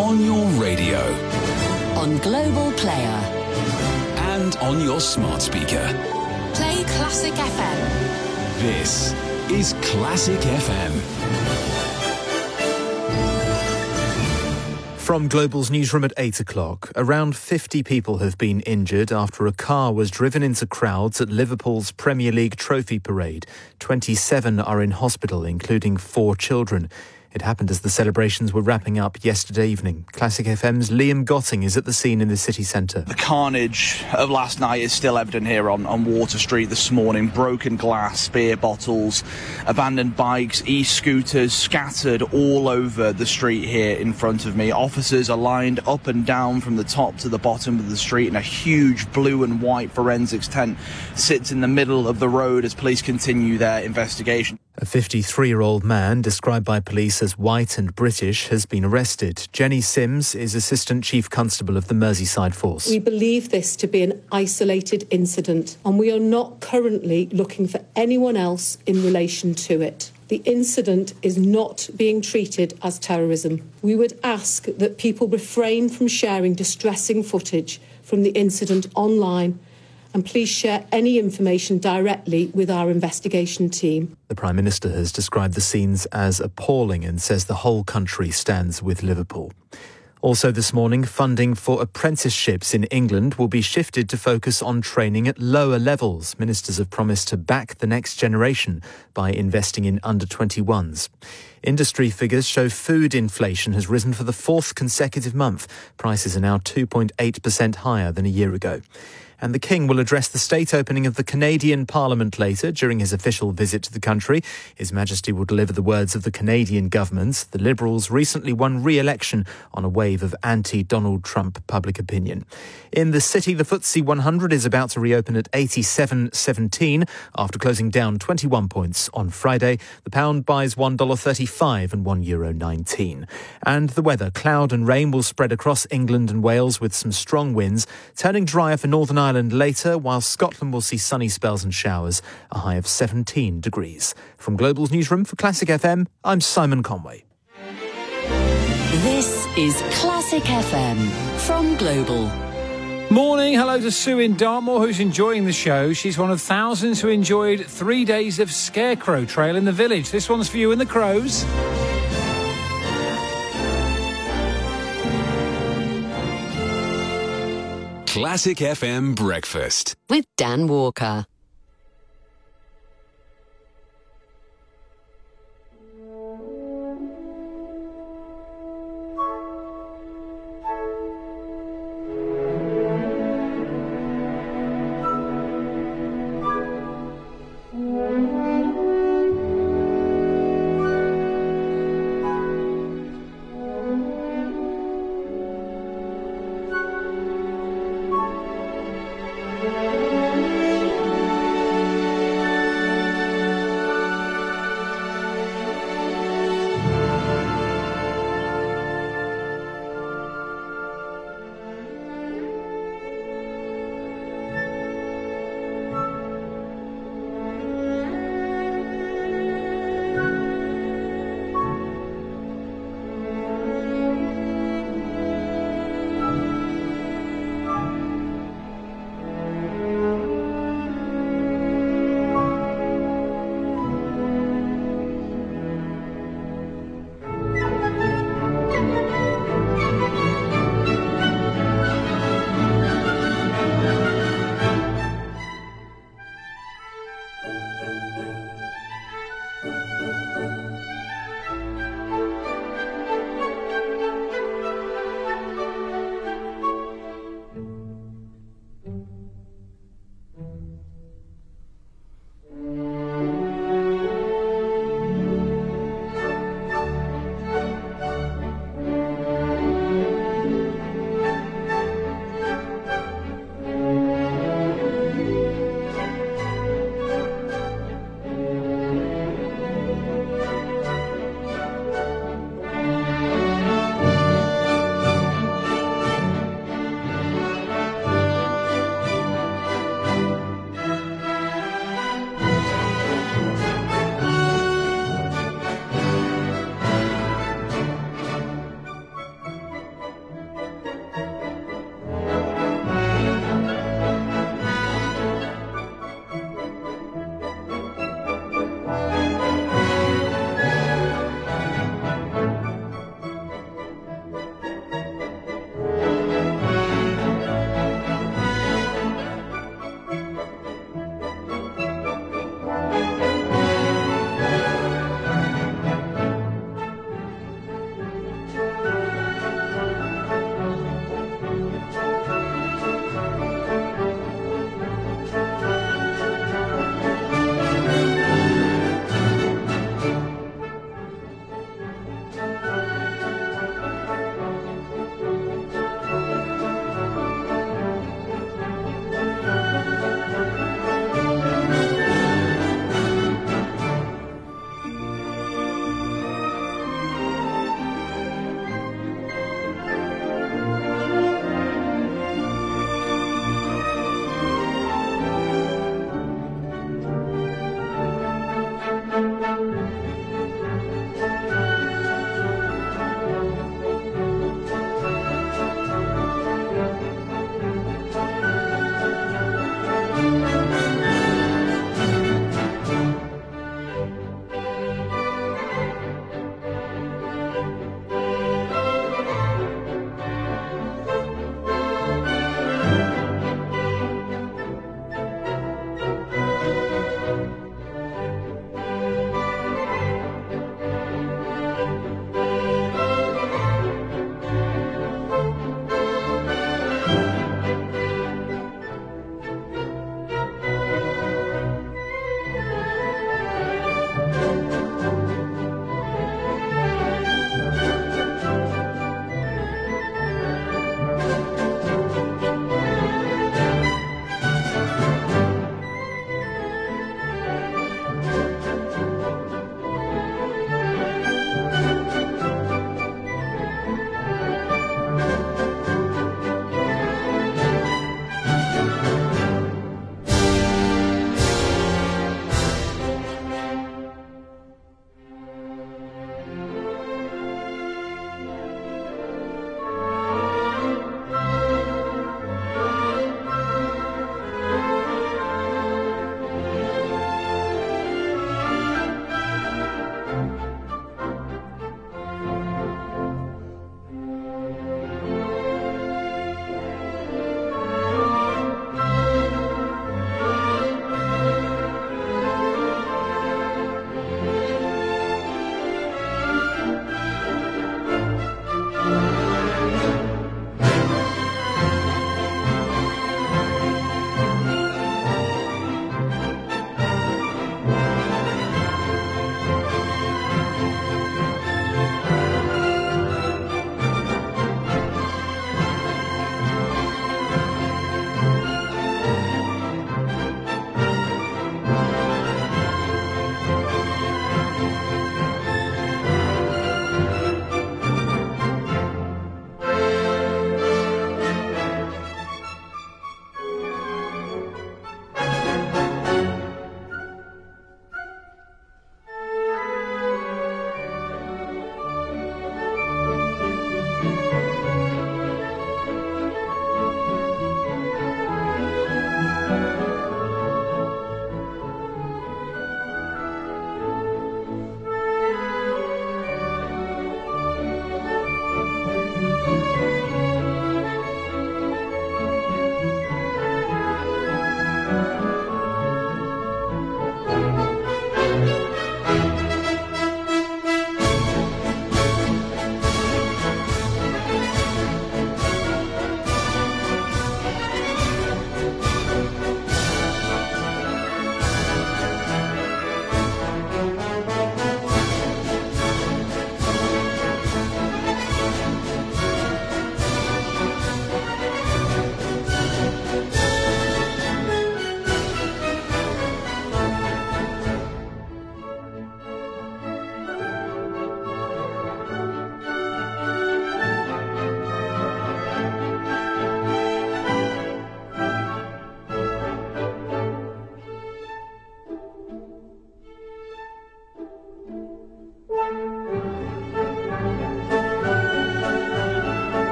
On your radio. On Global Player. And on your smart speaker. Play Classic FM. This is Classic FM. From Global's newsroom at 8 o'clock, around 50 people have been injured after a car was driven into crowds at Liverpool's Premier League trophy parade. 27 are in hospital, including 4 children. It happened as the celebrations were wrapping up yesterday evening. Classic FM's Liam Gotting is at the scene in the city centre. The carnage of last night is still evident here on Water Street this morning. Broken glass, beer bottles, abandoned bikes, e-scooters scattered all over the street here in front of me. Officers are lined up and down from the top to the bottom of the street, and a huge blue and white forensics tent sits in the middle of the road as police continue their investigation. A 53-year-old man, described by police as white and British, has been arrested. Jenny Sims is Assistant Chief Constable of the Merseyside Force. We believe this to be an isolated incident, and we are not currently looking for anyone else in relation to it. The incident is not being treated as terrorism. We would ask that people refrain from sharing distressing footage from the incident online, and please share any information directly with our investigation team. The Prime Minister has described the scenes as appalling and says the whole country stands with Liverpool. Also this morning, funding for apprenticeships in England will be shifted to focus on training at lower levels. Ministers have promised to back the next generation by investing in under-21s. Industry figures show food inflation has risen for the 4th consecutive month. Prices are now 2.8% higher than a year ago. And the King will address the state opening of the Canadian Parliament later during his official visit to the country. His Majesty will deliver the words of the Canadian government. The Liberals recently won re-election on a wave of anti-Donald Trump public opinion. In the city, the FTSE 100 is about to reopen at 87.17 after closing down 21 points on Friday. The pound buys $1.35 and €1.19. And the weather, cloud and rain will spread across England and Wales with some strong winds, turning drier for Northern Ireland later, while Scotland will see sunny spells and showers, a high of 17 degrees. From Global's newsroom for Classic FM, I'm Simon Conway. This is Classic FM from Global. Morning, hello to Sue in Dartmoor, who's enjoying the show. She's one of thousands who enjoyed 3 days of Scarecrow Trail in the village. This one's for you and the Crows. Classic FM Breakfast with Dan Walker.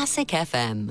Classic FM.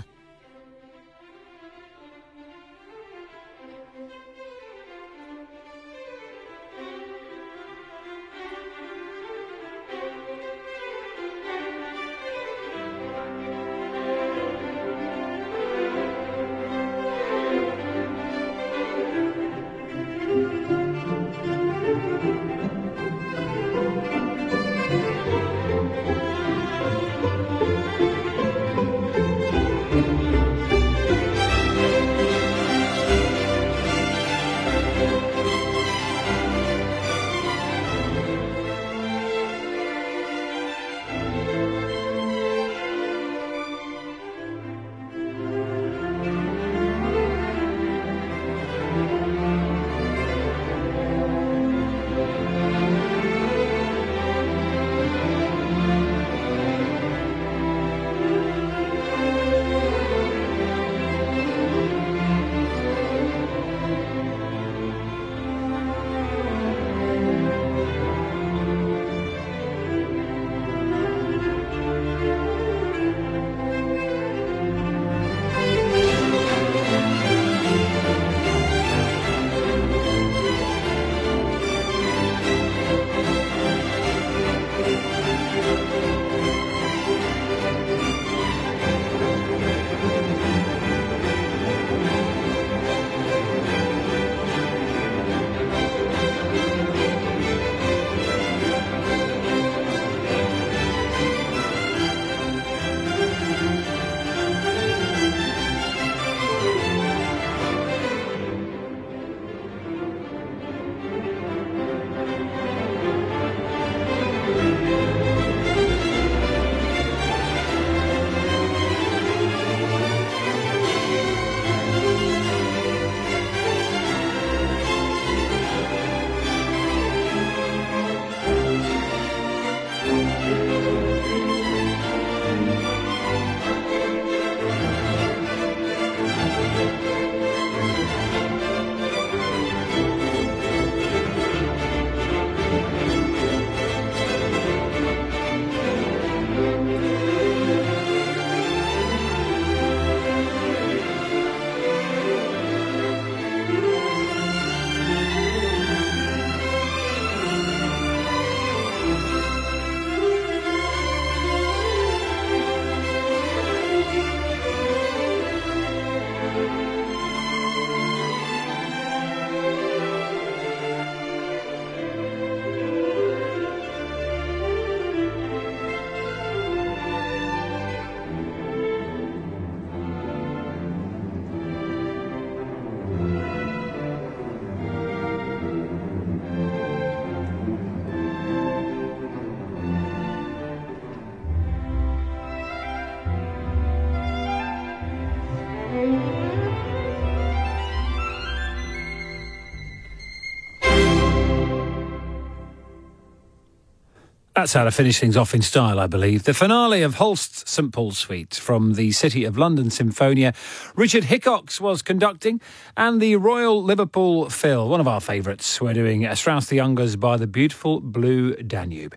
That's how to finish things off in style, I believe. The finale of Holst's St Paul's Suite from the City of London Symphonia. Richard Hickox was conducting, and the Royal Liverpool Phil, one of our favourites. We're doing Strauss the Youngers by the beautiful Blue Danube.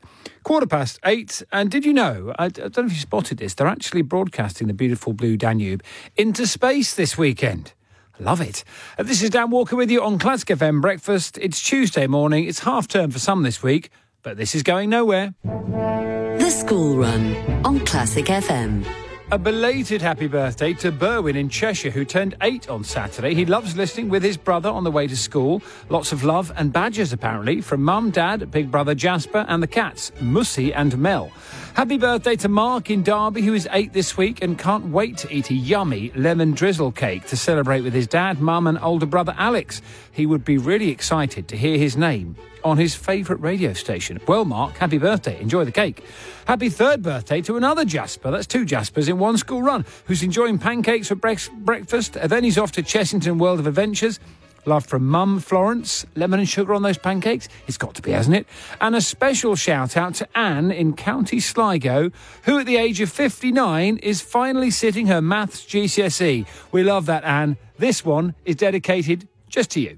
8:15, and did you know, I don't know if you spotted this, they're actually broadcasting the beautiful Blue Danube into space this weekend. Love it. This is Dan Walker with you on Classic FM Breakfast. It's Tuesday morning. It's half term for some this week, but this is going nowhere. The School Run on Classic FM. A belated happy birthday to Berwin in Cheshire, who turned 8 on Saturday. He loves listening with his brother on the way to school. Lots of love and badges, apparently, from Mum, Dad, big brother Jasper and the cats, Mussy and Mel. Happy birthday to Mark in Derby, who is 8 this week and can't wait to eat a yummy lemon drizzle cake to celebrate with his dad, Mum and older brother Alex. He would be really excited to hear his name on his favourite radio station. Well, Mark, happy birthday. Enjoy the cake. Happy third birthday to another Jasper. That's 2 Jaspers in one school run, who's enjoying pancakes for breakfast. Then he's off to Chessington World of Adventures. Love from Mum, Florence. Lemon and sugar on those pancakes? It's got to be, hasn't it? And a special shout out to Anne in County Sligo, who at the age of 59 is finally sitting her maths GCSE. We love that, Anne. This one is dedicated just to you.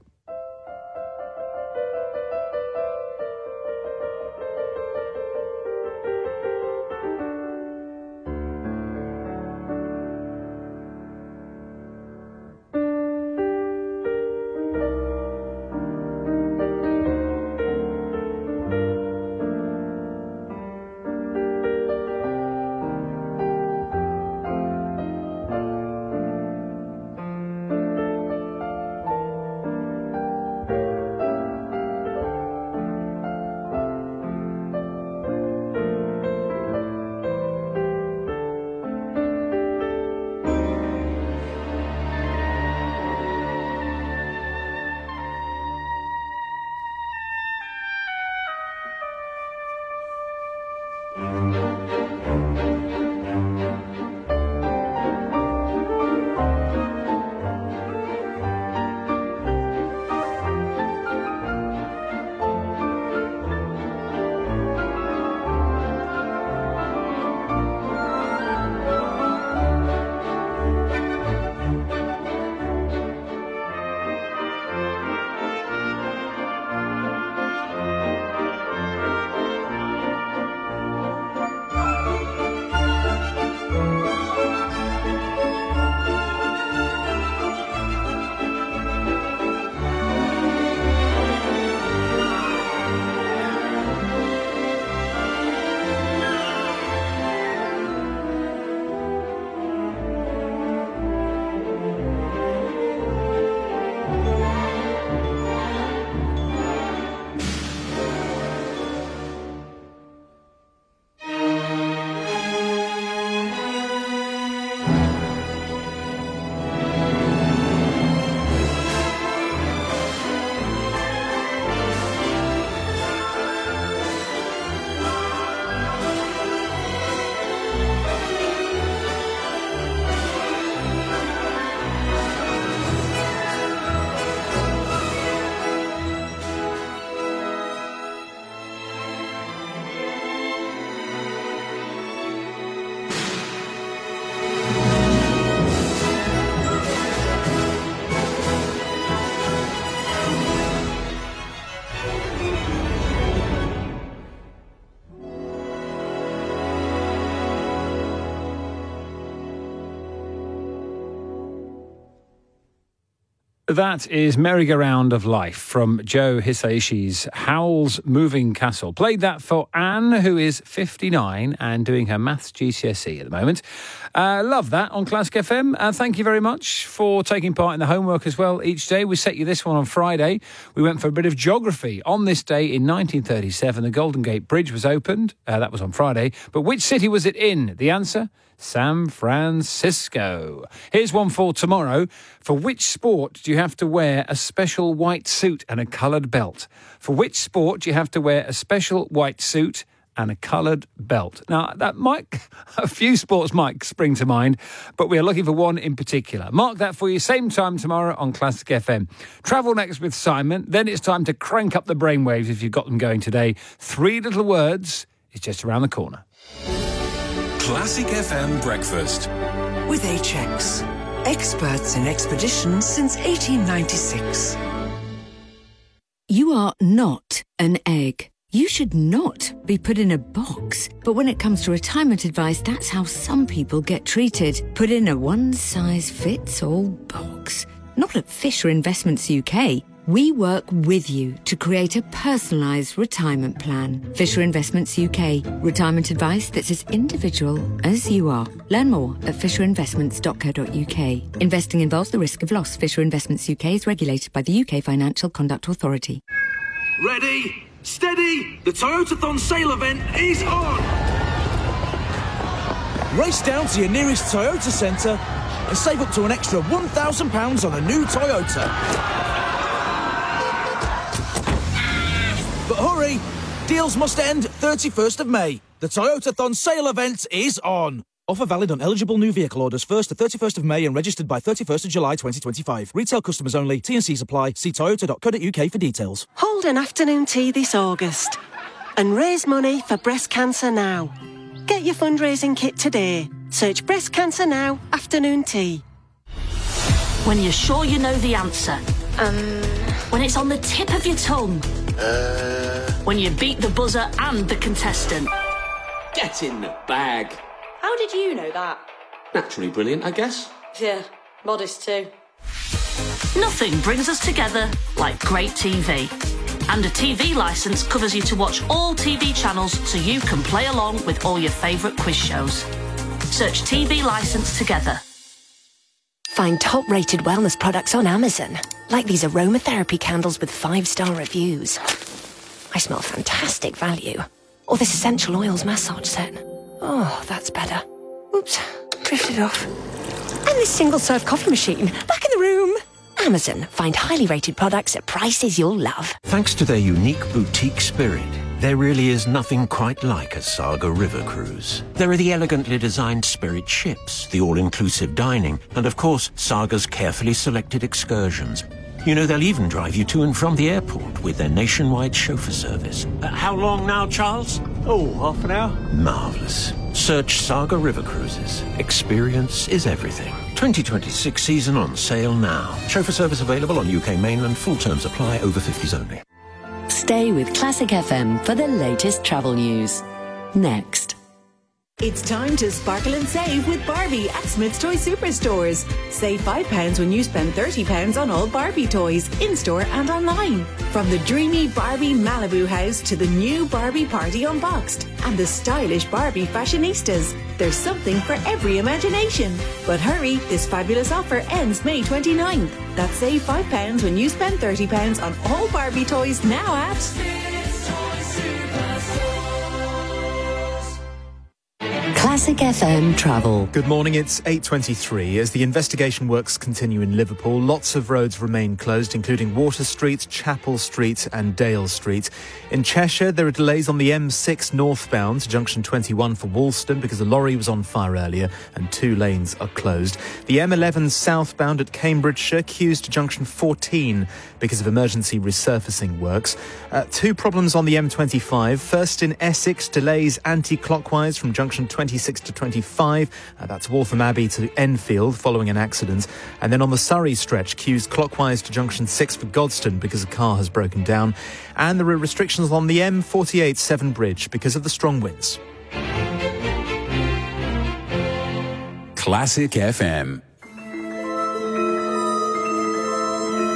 That is Merry-Go-Round of Life from Joe Hisaishi's Howl's Moving Castle. Played that for Anne, who is 59 and doing her maths GCSE at the moment. Love that on Classic FM. Thank you very much for taking part in the homework as well each day. We set you this one on Friday. We went for a bit of geography. On this day in 1937, the Golden Gate Bridge was opened. That was on Friday. But which city was it in? The answer? San Francisco. Here's one for tomorrow. For which sport do you have to wear a special white suit and a coloured belt? For which sport do you have to wear a special white suit and a coloured belt? Now, a few sports might spring to mind, but we are looking for one in particular. Mark that for you, same time tomorrow on Classic FM. Travel next with Simon. Then it's time to crank up the brainwaves if you've got them going today. 3 little words is just around the corner. Classic FM Breakfast. With HX, experts in expeditions since 1896. You are not an egg. You should not be put in a box. But when it comes to retirement advice, that's how some people get treated. Put in a one-size-fits-all box. Not at Fisher Investments UK. We work with you to create a personalised retirement plan. Fisher Investments UK. Retirement advice that's as individual as you are. Learn more at fisherinvestments.co.uk. Investing involves the risk of loss. Fisher Investments UK is regulated by the UK Financial Conduct Authority. Ready, steady, the Toyotathon sale event is on! Race down to your nearest Toyota centre and save up to an extra £1,000 on a new Toyota. But hurry, deals must end 31st of May. The Toyotathon sale event is on. Offer valid on eligible new vehicle orders 1st to 31st of May and registered by 31st of July 2025. Retail customers only. T&Cs apply. See toyota.co.uk for details. Hold an afternoon tea this August and raise money for Breast Cancer Now. Get your fundraising kit today. Search Breast Cancer Now afternoon tea. When you're sure you know the answer. When it's on the tip of your tongue. When you beat the buzzer and the contestant. Get in the bag. How did you know that? Naturally brilliant, I guess. Yeah, modest too. Nothing brings us together like great TV. And a TV licence covers you to watch all TV channels so you can play along with all your favourite quiz shows. Search TV Licence together. Find top-rated wellness products on Amazon, like these aromatherapy candles with 5-star reviews. I smell fantastic value. Or this essential oils massage set. Oh, that's better. Oops, drifted off. And this single-serve coffee machine, back in the room. Amazon, find highly rated products at prices you'll love. Thanks to their unique boutique spirit, there really is nothing quite like a Saga River cruise. There are the elegantly designed Spirit ships, the all-inclusive dining, and of course, Saga's carefully selected excursions. You know, they'll even drive you to and from the airport with their nationwide chauffeur service. How long now, Charles? Oh, half an hour. Marvellous. Search Saga River Cruises. Experience is everything. 2026 season on sale now. Chauffeur service available on UK mainland. Full terms apply. Over 50s only. Stay with Classic FM for the latest travel news. Next. It's time to sparkle and save with Barbie at Smyths Toy Superstores. Save £5 when you spend £30 on all Barbie toys, in-store and online. From the dreamy Barbie Malibu house to the new Barbie Party Unboxed and the stylish Barbie fashionistas. There's something for every imagination. But hurry, this fabulous offer ends May 29th. That's save £5 when you spend £30 on all Barbie toys now at Smyths Toy Superstores. Classic FM travel. Good morning, it's 8:23. As the investigation works continue in Liverpool, lots of roads remain closed, including Water Street, Chapel Street and Dale Street. In Cheshire, there are delays on the M6 northbound to junction 21 for Woolston because a lorry was on fire earlier and 2 lanes are closed. The M11 southbound at Cambridgeshire queues to junction 14 because of emergency resurfacing works. 2 problems on the M25. First in Essex, delays anti-clockwise from junction 26 to 25. That's Waltham Abbey to Enfield following an accident. And then on the Surrey stretch, queues clockwise to junction 6 for Godstone because a car has broken down. And there are restrictions on the M48 Severn Bridge because of the strong winds. Classic FM.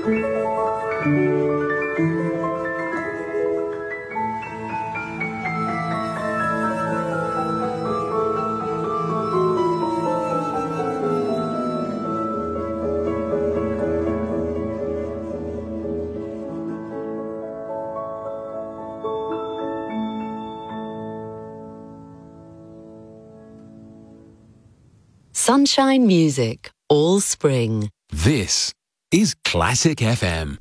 Sunshine music, all spring. This is Classic FM.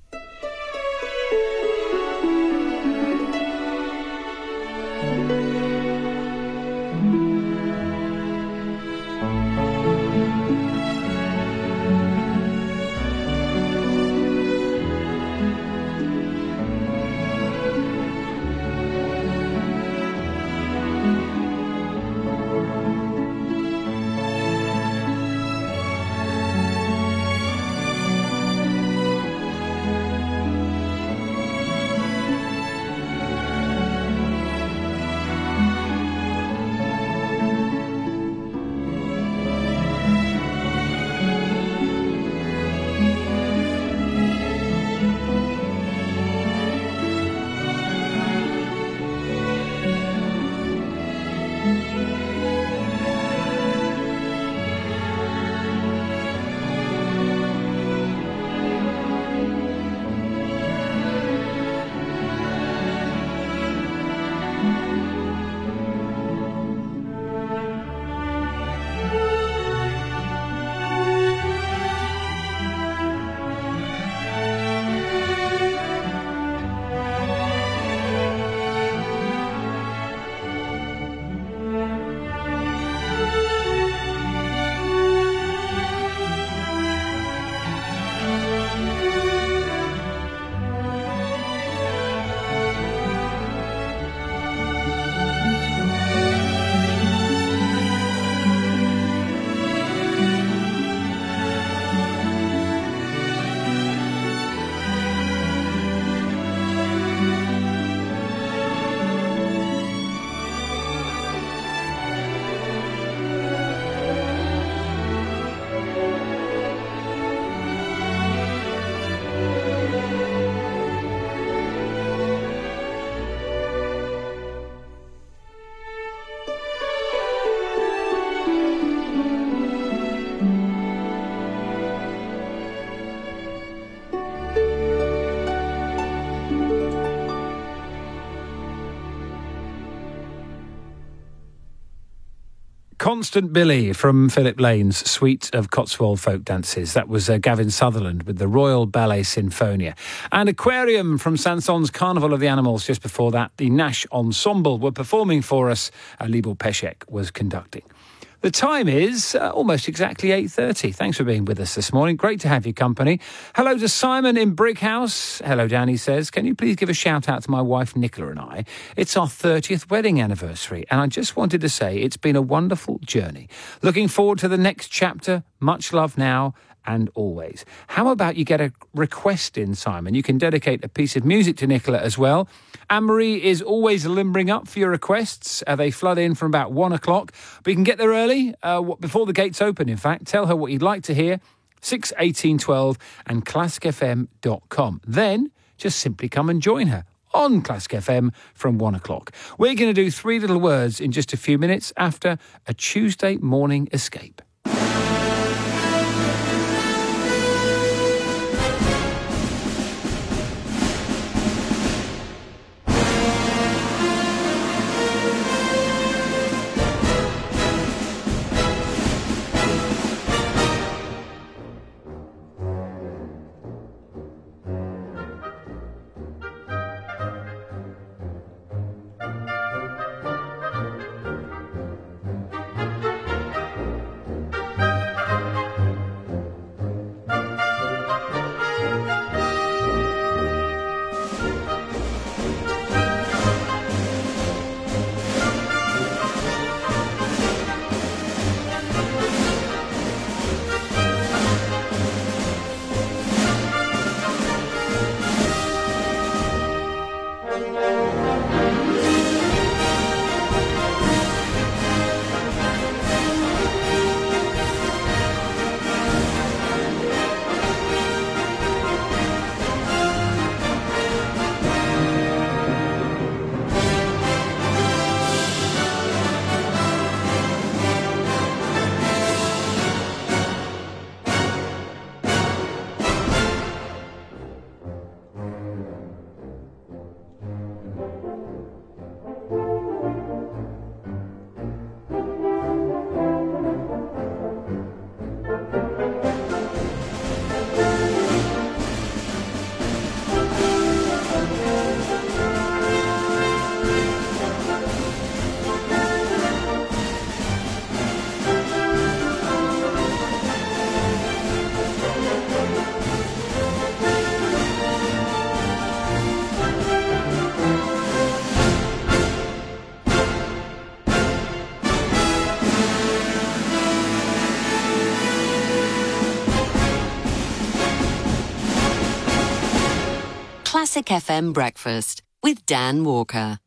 Constant Billy from Philip Lane's Suite of Cotswold Folk Dances. That was Gavin Sutherland with the Royal Ballet Sinfonia. And Aquarium from Sanson's Carnival of the Animals. Just before that, the Nash Ensemble were performing for us. Libor Peshek was conducting. The time is almost exactly 8:30. Thanks for being with us this morning. Great to have your company. Hello to Simon in Brickhouse. Hello, Danny says, can you please give a shout out to my wife Nicola and I? It's our 30th wedding anniversary, and I just wanted to say it's been a wonderful journey. Looking forward to the next chapter. Much love now and always. How about you get a request in, Simon? You can dedicate a piece of music to Nicola as well. Anne-Marie is always limbering up for your requests. They flood in from about 1 o'clock. But you can get there early, before the gates open, in fact. Tell her what you'd like to hear. 6 18 12 and classicfm.com. Then just simply come and join her on Classic FM from 1 o'clock. We're going to do Three Little Words in just a few minutes after a Tuesday morning escape. Classic FM Breakfast with Dan Walker.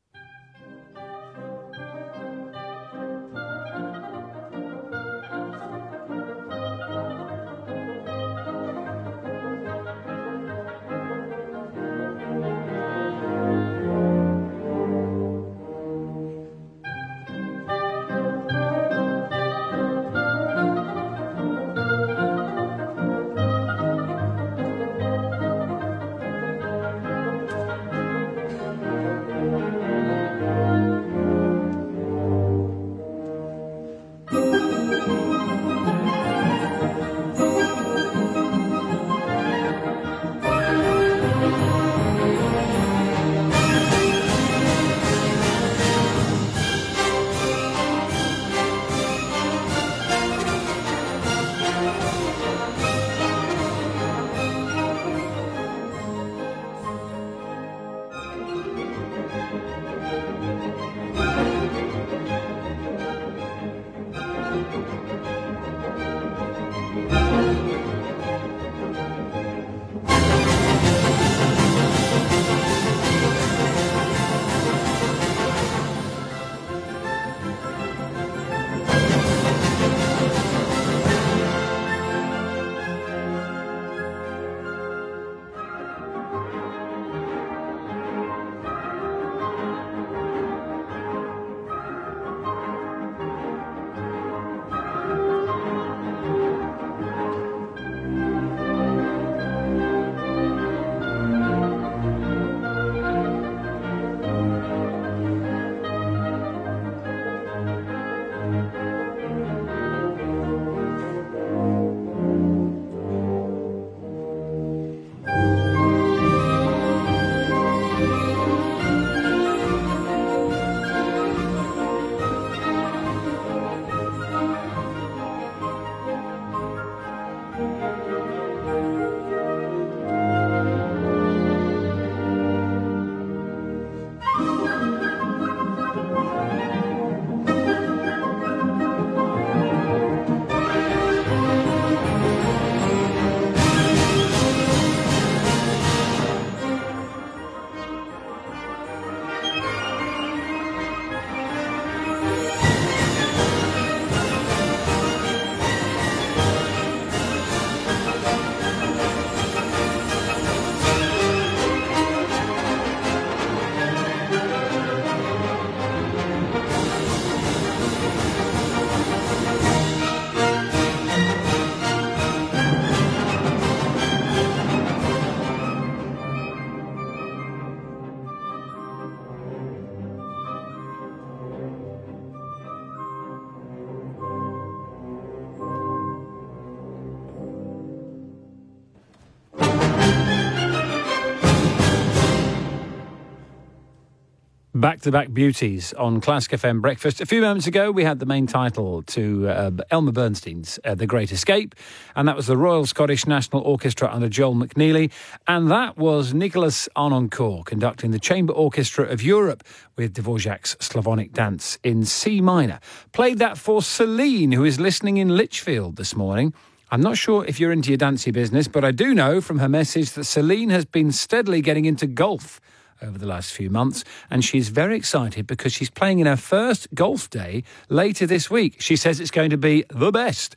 Back-to-back beauties on Classic FM Breakfast. A few moments ago, we had the main title to Elmer Bernstein's The Great Escape, and that was the Royal Scottish National Orchestra under Joel McNeely, and that was Nicholas Arnoncourt conducting the Chamber Orchestra of Europe with Dvorak's Slavonic Dance in C minor. Played that for Celine, who is listening in Lichfield this morning. I'm not sure if you're into your dancey business, but I do know from her message that Celine has been steadily getting into golf over the last few months, and she's very excited because she's playing in her first golf day later this week. She says it's going to be the best.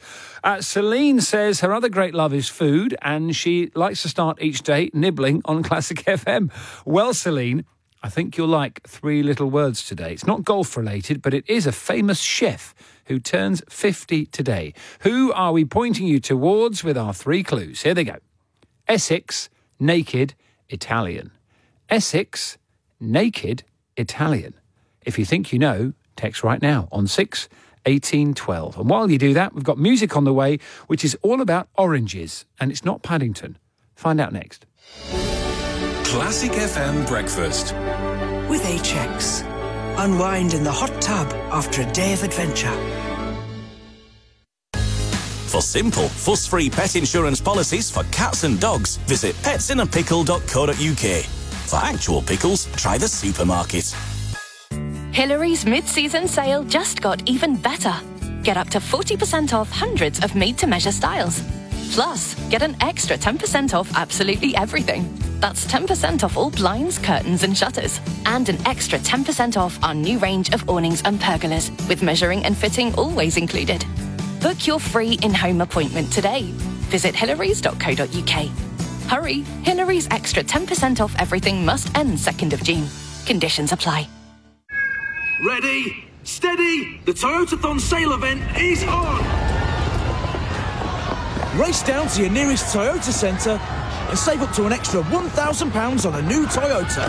Celine says her other great love is food, and she likes to start each day nibbling on Classic FM. Well, Celine, I think you'll like three little words today. It's not golf related, but it is a famous chef who turns 50 today. Who are we pointing you towards with our three clues? Here they go. Essex, naked, Italian. Essex, naked, Italian. If you think you know, text right now on 6 18 12. And while you do that, we've got music on the way, which is all about oranges, and it's not Paddington. Find out next. Classic FM Breakfast. With HX. Unwind in the hot tub after a day of adventure. For simple, fuss-free pet insurance policies for cats and dogs, visit petsinnapickle.co.uk. For actual pickles, try the supermarket. Hillary's mid-season sale just got even better. Get up to 40% off hundreds of made-to-measure styles. Plus, get an extra 10% off absolutely everything. That's 10% off all blinds, curtains and shutters. And an extra 10% off our new range of awnings and pergolas, with measuring and fitting always included. Book your free in-home appointment today. Visit hillarys.co.uk. Hurry! Hillary's extra 10% off everything must end 2nd of June. Conditions apply. Ready, steady, the Toyotathon sale event is on! Race down to your nearest Toyota centre and save up to an extra £1,000 on a new Toyota.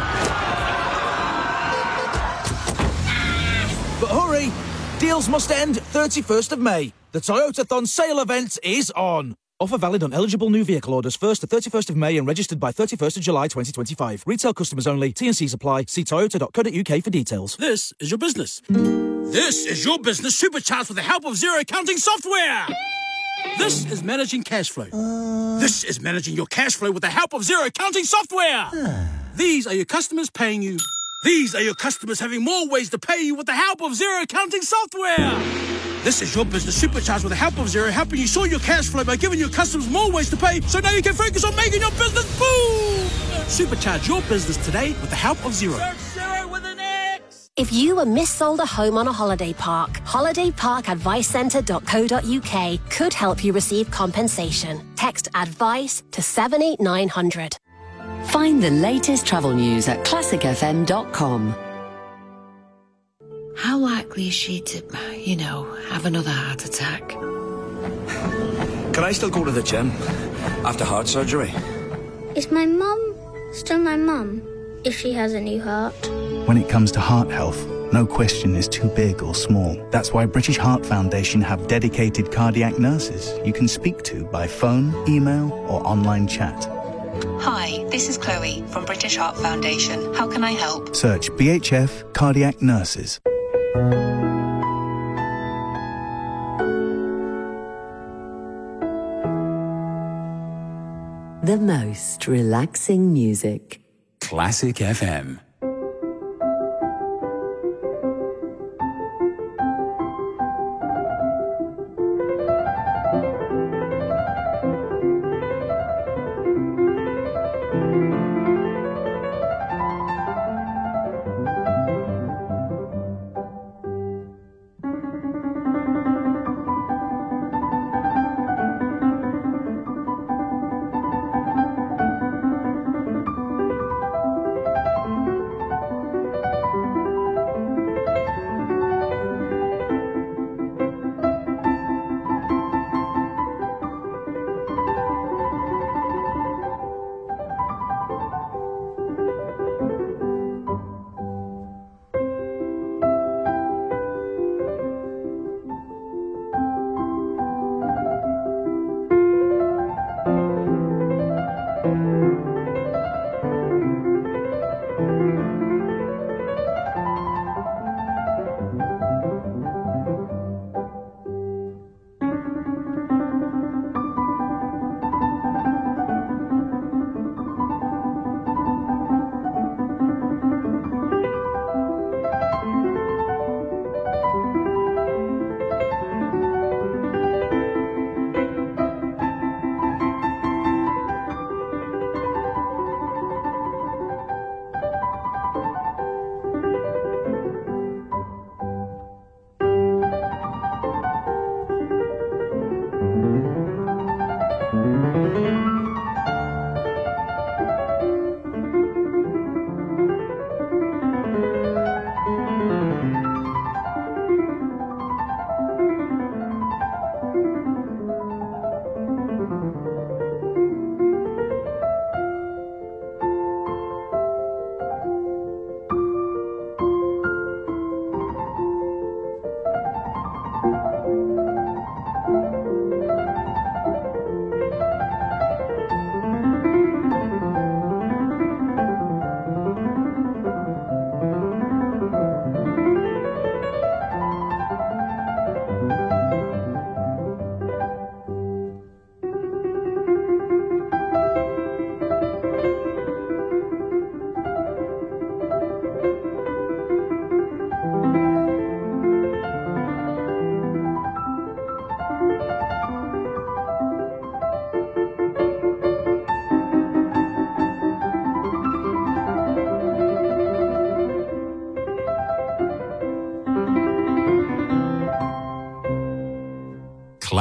But hurry, deals must end 31st of May. The Toyotathon sale event is on. Offer valid on eligible new vehicle orders 1st to 31st of May and registered by 31st of July 2025. Retail customers only. T&Cs apply. See toyota.co.uk for details. This is your business. This is your business supercharged with the help of Xero accounting software. This is managing cash flow. This is managing your cash flow with the help of Xero accounting software. These are your customers paying you. These are your customers having more ways to pay you with the help of Xero accounting software. This is your business supercharged with the help of Xero, helping you sort your cash flow by giving your customers more ways to pay, so now you can focus on making your business boom! Supercharge your business today with the help of Xero. If you were missold a home on a holiday park, holidayparkadvicecentre.co.uk could help you receive compensation. Text ADVICE to 78900. Find the latest travel news at classicfm.com. How likely is she to, have another heart attack? Can I still go to the gym after heart surgery? Is my mum still my mum if she has a new heart? When it comes to heart health, no question is too big or small. That's why British Heart Foundation have dedicated cardiac nurses you can speak to by phone, email or online chat. Hi, this is Chloe from British Heart Foundation. How can I help? Search BHF Cardiac Nurses. The most relaxing music. Classic FM.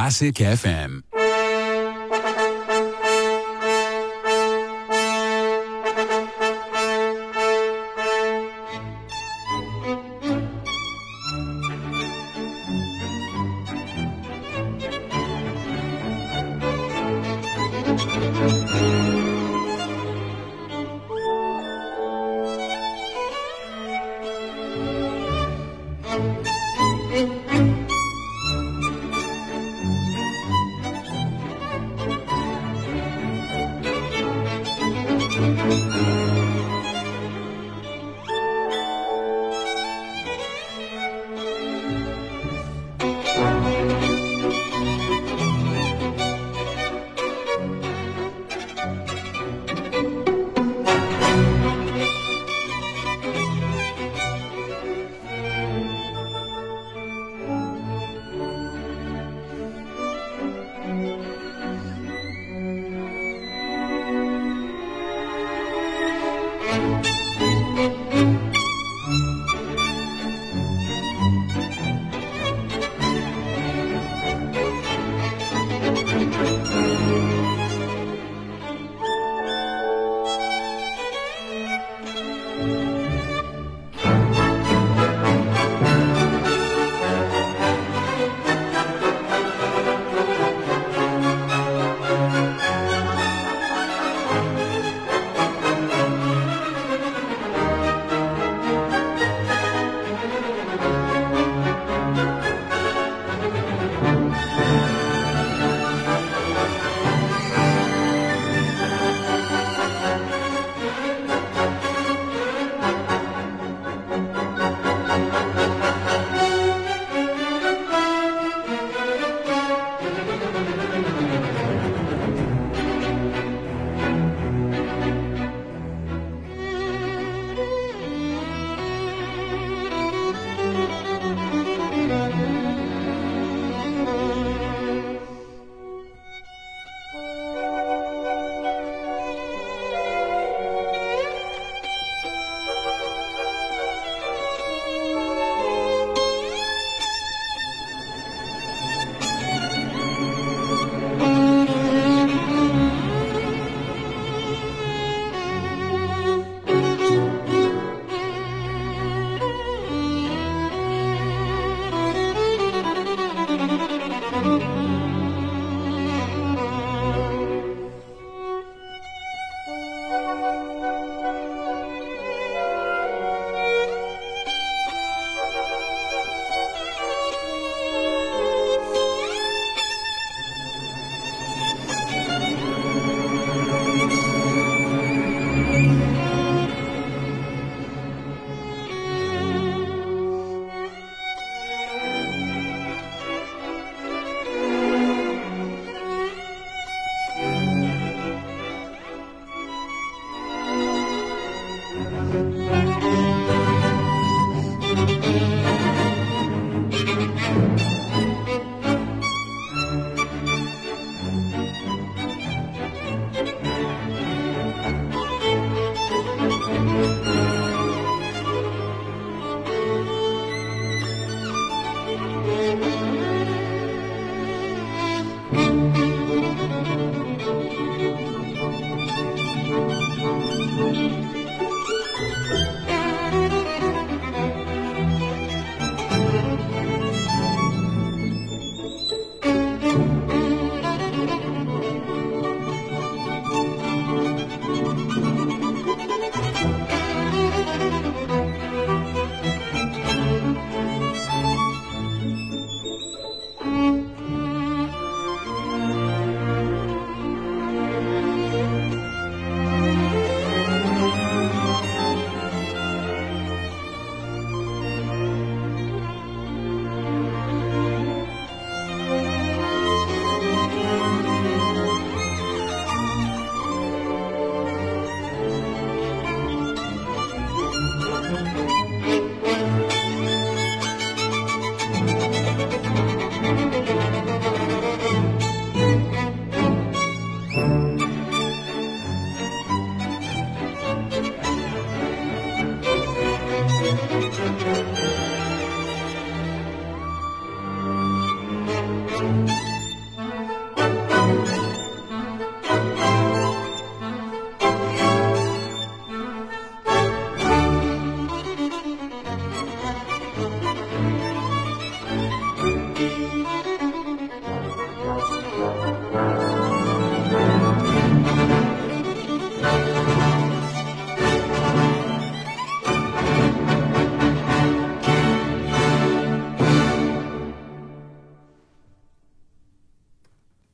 Classic FM.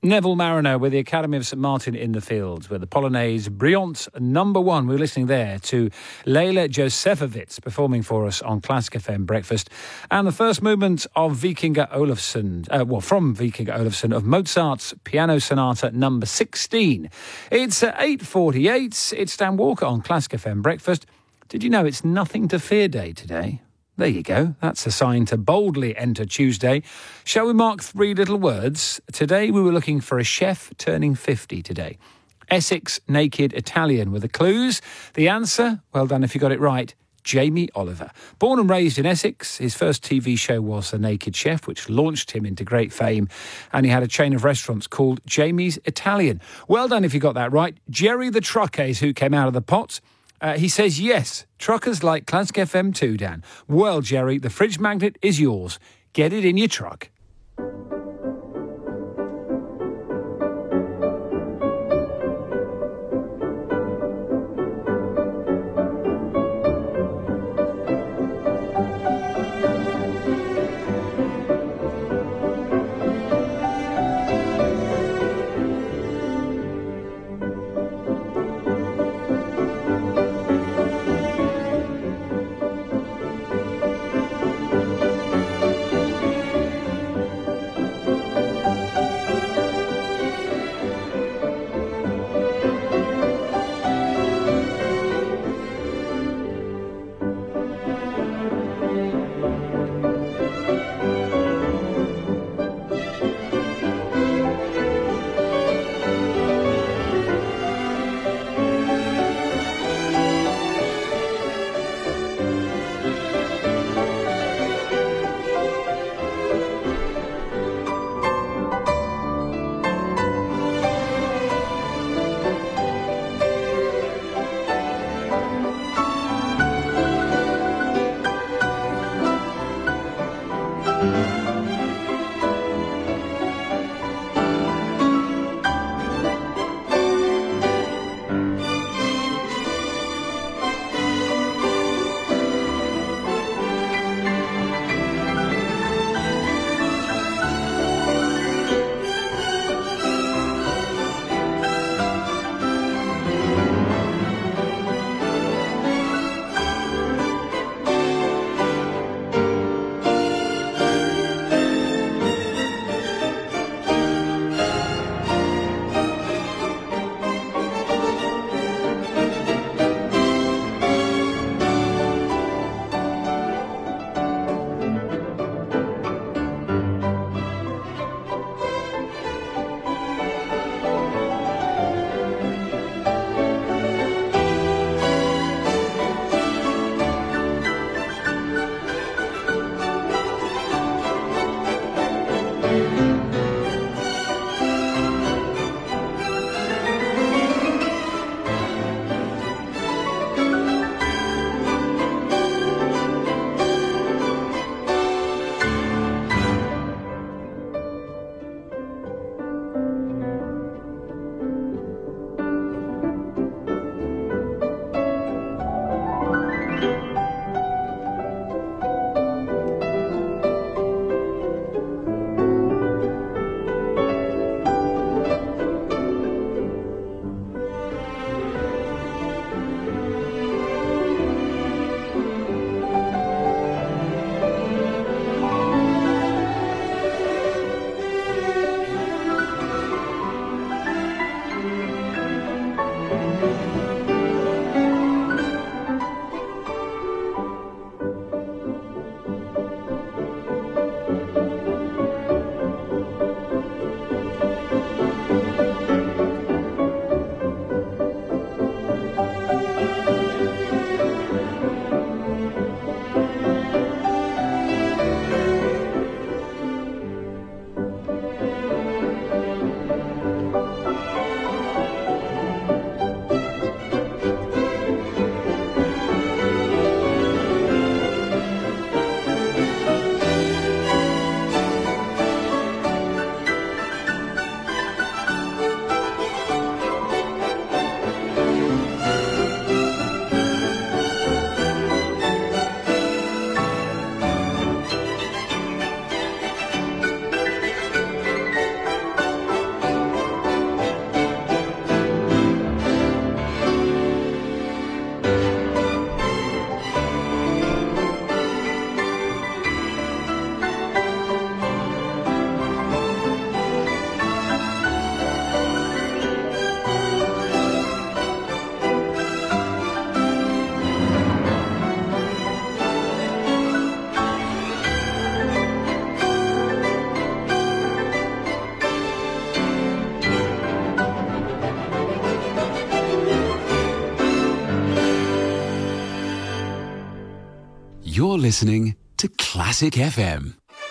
Neville Mariner with the Academy of St Martin in the Fields with the Polonaise Brillante number 1. We were listening there to Leila Josefovitz performing for us on Classic FM Breakfast. And the first movement of Vikinga Olofsson, from Vikinga Olofsson, of Mozart's Piano Sonata number 16. It's 8:48. It's Dan Walker on Classic FM Breakfast. Did you know it's Nothing to Fear Day today? There you go. That's a sign to boldly enter Tuesday. Shall we mark 3 little words? Today we were looking for a chef turning 50 today. Essex Naked Italian were the clues. The answer, well done if you got it right, Jamie Oliver. Born and raised in Essex, his first TV show was The Naked Chef, which launched him into great fame, and he had a chain of restaurants called Jamie's Italian. Well done if you got that right. Jerry the Trucker is who came out of the pot. He says, yes, truckers like Classic FM too, Dan. Well, Jerry, the fridge magnet is yours. Get it in your truck. You're listening to Classic FM.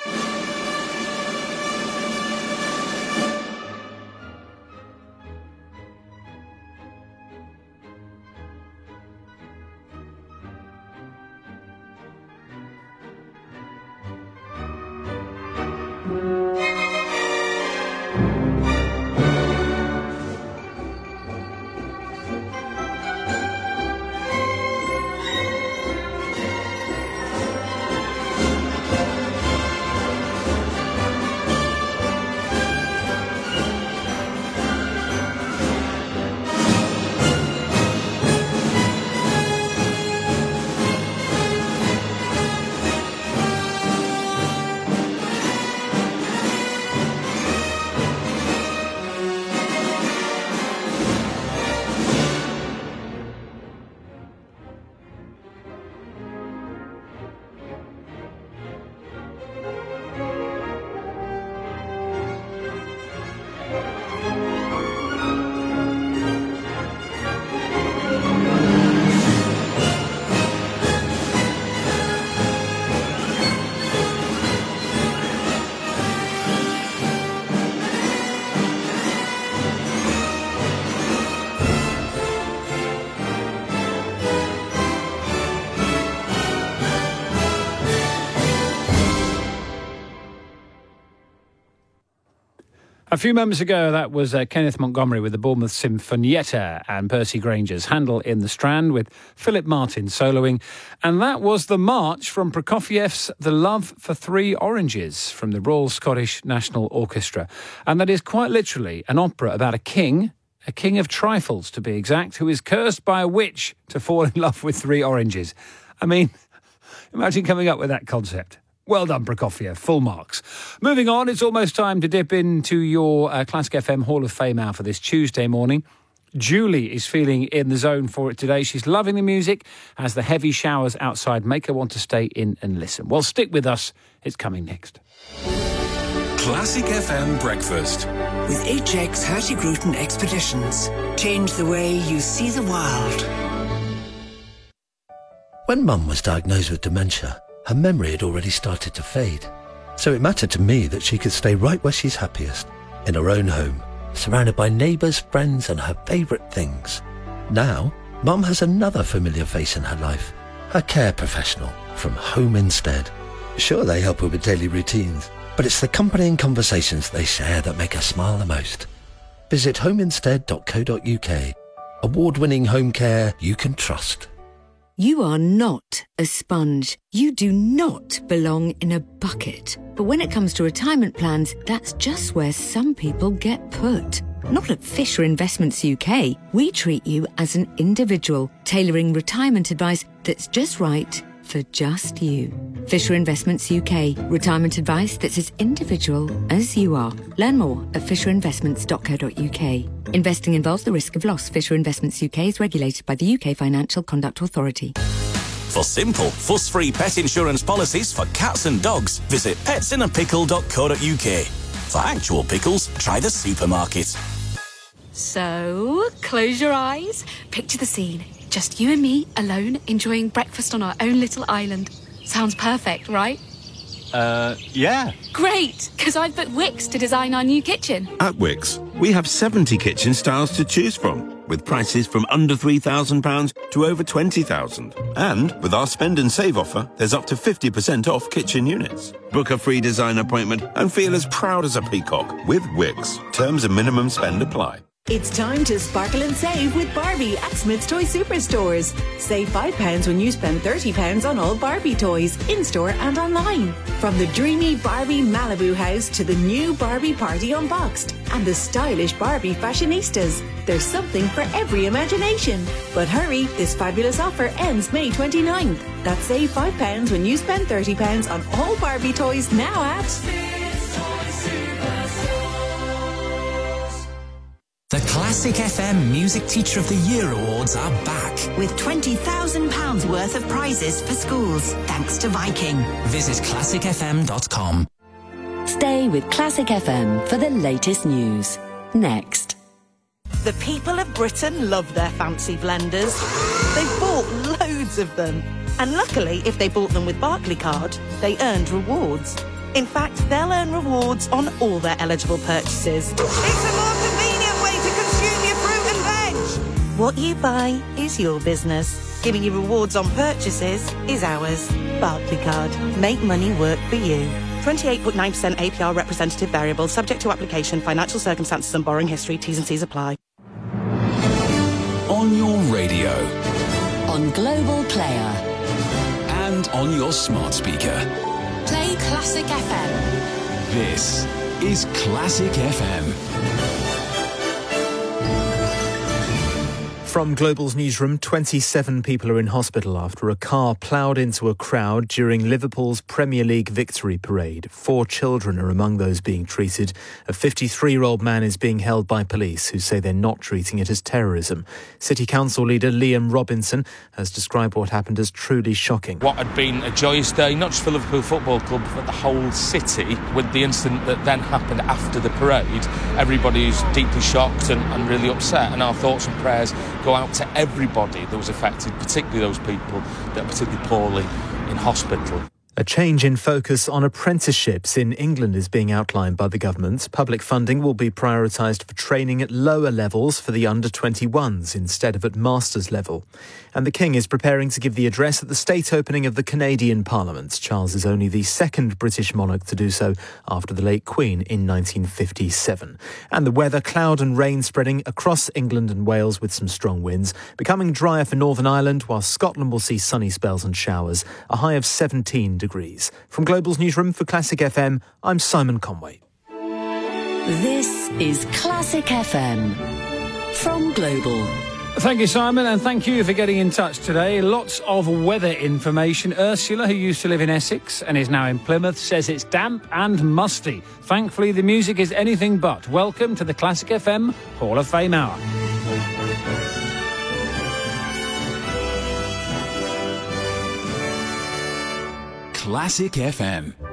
A few moments ago, that was Kenneth Montgomery with the Bournemouth Sinfonietta and Percy Granger's Handel in the Strand with Philip Martin soloing. And that was the march from Prokofiev's The Love for Three Oranges from the Royal Scottish National Orchestra. And that is quite literally an opera about a king of trifles to be exact, who is cursed by a witch to fall in love with three oranges. I mean, imagine coming up with that concept. Well done, Prokofiev. Full marks. Moving on, it's almost time to dip into your Classic FM Hall of Fame hour for this Tuesday morning. Julie is feeling in the zone for it today. She's loving the music as the heavy showers outside make her want to stay in and listen. Well, stick with us. It's coming next. Classic FM Breakfast. With HX Hurtigruten Expeditions. Change the way you see the world. When Mum was diagnosed with dementia, her memory had already started to fade. So it mattered to me that she could stay right where she's happiest, in her own home, surrounded by neighbours, friends and her favourite things. Now, Mum has another familiar face in her life, her care professional from Home Instead. Sure, they help her with daily routines, but it's the company and conversations they share that make her smile the most. Visit homeinstead.co.uk. Award-winning home care you can trust. You are not a sponge. You do not belong in a bucket. But when it comes to retirement plans, that's just where some people get put. Not at Fisher Investments UK. We treat you as an individual, tailoring retirement advice that's just right for just you. Fisher Investments UK. Retirement advice that's as individual as you are. Learn more at fisherinvestments.co.uk. Investing involves the risk of loss. Fisher Investments UK is regulated by the UK Financial Conduct Authority. For simple, fuss-free pet insurance policies for cats and dogs, visit petsinnapickle.co.uk. For actual pickles, try the supermarket. So, close your eyes. Picture the scene. Just you and me, alone, enjoying breakfast on our own little island. Sounds perfect, right? Yeah. Great, because I've booked Wix to design our new kitchen. At Wix, we have 70 kitchen styles to choose from, with prices from under £3,000 to over £20,000. And with our spend and save offer, there's up to 50% off kitchen units. Book a free design appointment and feel as proud as a peacock with Wix. Terms and minimum spend apply. It's time to sparkle and save with Barbie at Smith's Toy Superstores. Save £5 when you spend £30 on all Barbie toys, in-store and online. From the dreamy Barbie Malibu house to the new Barbie Party Unboxed and the stylish Barbie fashionistas. There's something for every imagination. But hurry, this fabulous offer ends May 29th. That's save £5 when you spend £30 on all Barbie toys now at Smith's Toy Superstores. The Classic FM Music Teacher of the Year Awards are back. With £20,000 worth of prizes for schools, thanks to Viking. Visit classicfm.com. Stay with Classic FM for the latest news. Next. The people of Britain love their fancy blenders. They've bought loads of them. And luckily, if they bought them with Barclaycard, they earned rewards. In fact, they'll earn rewards on all their eligible purchases. It's a more convenient way to consume your fruit and veg. What you buy is your business. Giving you rewards on purchases is ours. Barclaycard. Make money work for you. 28.9% APR representative variable, subject to application, financial circumstances and borrowing history. T's and C's apply. On your radio. On Global Player. And on your smart speaker. Play Classic FM. This is Classic FM. From Global's newsroom, 27 people are in hospital after a car ploughed into a crowd during Liverpool's Premier League victory parade. 4 children are among those being treated. A 53-year-old man is being held by police who say they're not treating it as terrorism. City Council leader Liam Robinson has described what happened as truly shocking. What had been a joyous day, not just for Liverpool Football Club, but the whole city, with the incident that then happened after the parade. Everybody's deeply shocked and really upset, and our thoughts and prayers go out to everybody that was affected, particularly those people that are particularly poorly in hospital. A change in focus on apprenticeships in England is being outlined by the government. Public funding will be prioritised for training at lower levels for the under-21s instead of at master's level. And the King is preparing to give the address at the state opening of the Canadian Parliament. Charles is only the second British monarch to do so after the late Queen in 1957. And the weather, cloud and rain spreading across England and Wales with some strong winds. Becoming drier for Northern Ireland, while Scotland will see sunny spells and showers. A high of 17 degrees. From Global's newsroom for Classic FM, I'm Simon Conway. This is Classic FM from Global. Thank you, Simon, and thank you for getting in touch today. Lots of weather information. Ursula, who used to live in Essex and is now in Plymouth, says it's damp and musty. Thankfully, the music is anything but. Welcome to the Classic FM Hall of Fame Hour. Classic FM.